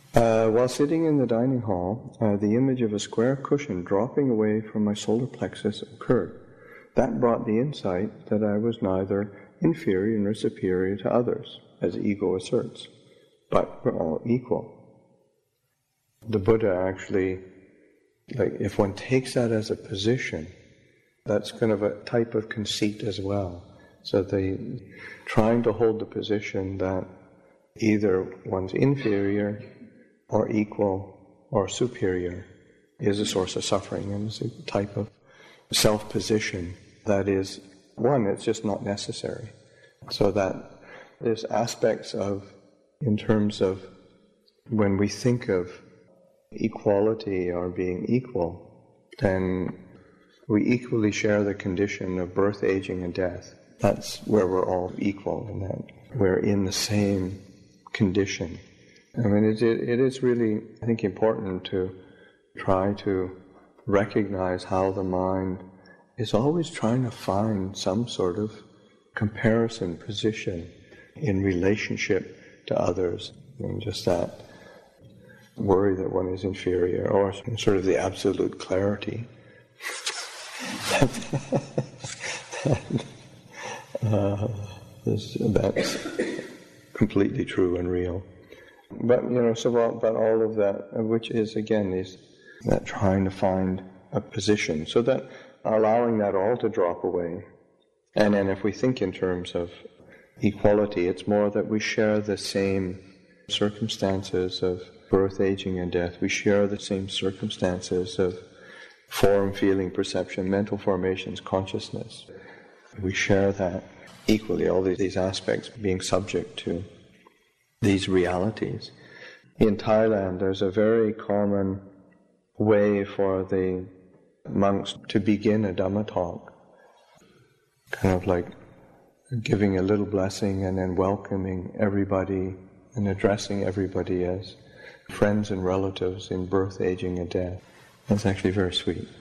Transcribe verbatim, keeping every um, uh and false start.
Uh, while sitting in the dining hall, uh, the image of a square cushion dropping away from my solar plexus occurred. That brought the insight that I was neither inferior nor superior to others, as ego asserts, but we're all equal. The Buddha actually, like, if one takes that as a position, that's kind of a type of conceit as well. So they trying to hold the position that either one's inferior or equal or superior is a source of suffering, and it's a type of self-position that is, one, it's just not necessary. So that there's aspects of, in terms of when we think of equality or being equal, then we equally share the condition of birth, aging, and death. That's where we're all equal, in that we're in the same condition. I mean, it, it, it is really, I think, important to try to recognize how the mind is always trying to find some sort of comparison position in relationship to others. I mean, just that worry that one is inferior, or sort of the absolute clarity that, that, uh, this, that's completely true and real. But, you know, so all, but all of that, which is, again, is that trying to find a position, so that allowing that all to drop away. And then if we think in terms of equality, it's more that we share the same circumstances of birth, aging, and death. We share the same circumstances of form, feeling, perception, mental formations, consciousness. We share that equally, all these, these aspects being subject to these realities. In Thailand, there's a very common way for the monks to begin a Dhamma talk, kind of like giving a little blessing and then welcoming everybody and addressing everybody as friends and relatives in birth, aging, and death. That's actually very sweet.